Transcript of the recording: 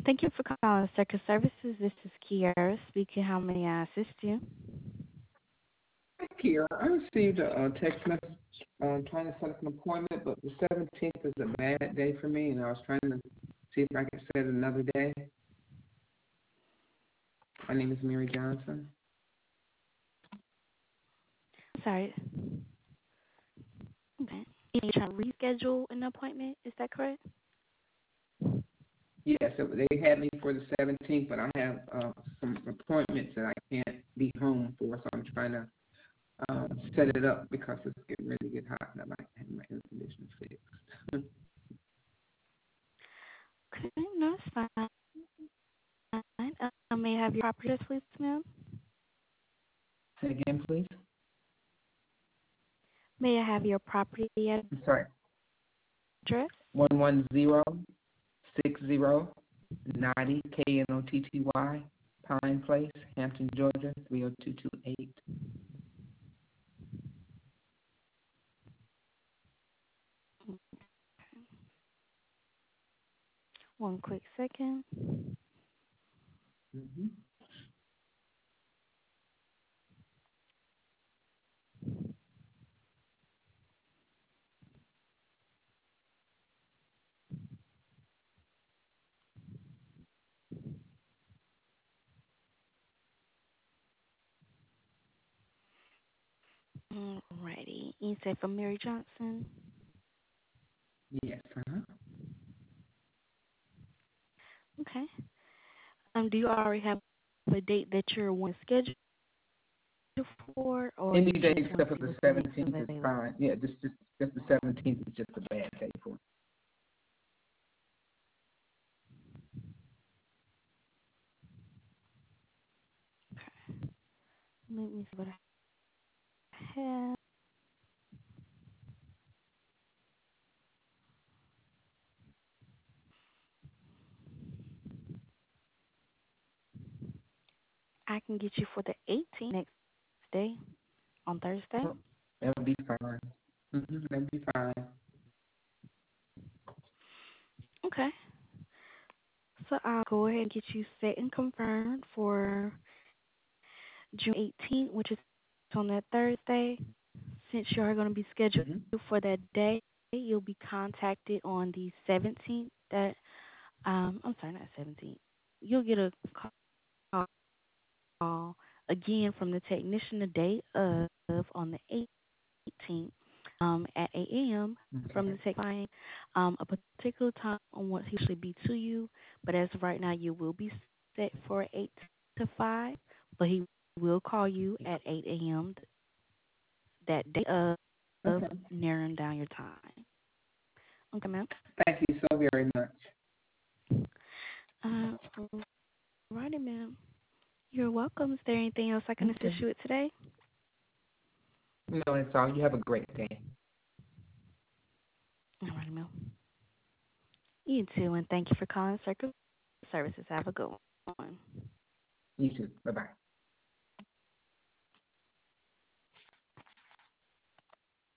Thank you for calling Circus Services. This is Kiara speaking. How may I assist you? Hi, Kiera. I received a text message trying to set up an appointment, but the 17th is a bad day for me, and I was trying to see if I could set another day. My name is Mary Johnson. Sorry. Okay. You're trying to reschedule an appointment, is that correct? Yes, they had me for the 17th, but I have some appointments that I can't be home for, so I'm trying to set it up because it's getting ready to get hot, and I like to have my air conditioner fixed. Okay, no, it's fine. May I have your property address, please, ma'am? Say again, please. May I have your property I'm sorry. address? 1106090 Knotty Pine Place, Hampton, Georgia 30228. One quick second. Mm-hmm. Alrighty. You said for Mary Johnson? Yes, uh-huh. Okay. Do you already have a date that you're wanting to schedule for, or Any you day just want except to for see the what's next 17th is available? fine. Yeah, just the 17th is just a bad day for me. Let me see what I have. I can get you for the 18th next day on Thursday. Oh, that'll be fine. That'll be fine. Okay. So I'll go ahead and get you set and confirmed for June 18th, which is on that Thursday. Since you are going to be scheduled Mm-hmm. for that day, you'll be contacted on the 17th. I'm sorry, not 17th. You'll get a call again from the technician the day of on the 18th at 8 a.m. from Okay. the tech line, a particular time on what he should be to you. But as of right now, you will be set for 8 to 5, but he will call you at 8 a.m. that day of Okay. narrowing down your time. Okay, ma'am. Thank you so very much. Uh, Alrighty, ma'am. You're welcome. Is there anything else I can Okay. assist you with today? No, that's all. You have a great day. Alrighty, ma'am. You too, and thank you for calling Circle Services. Have a good one. You too. Bye-bye.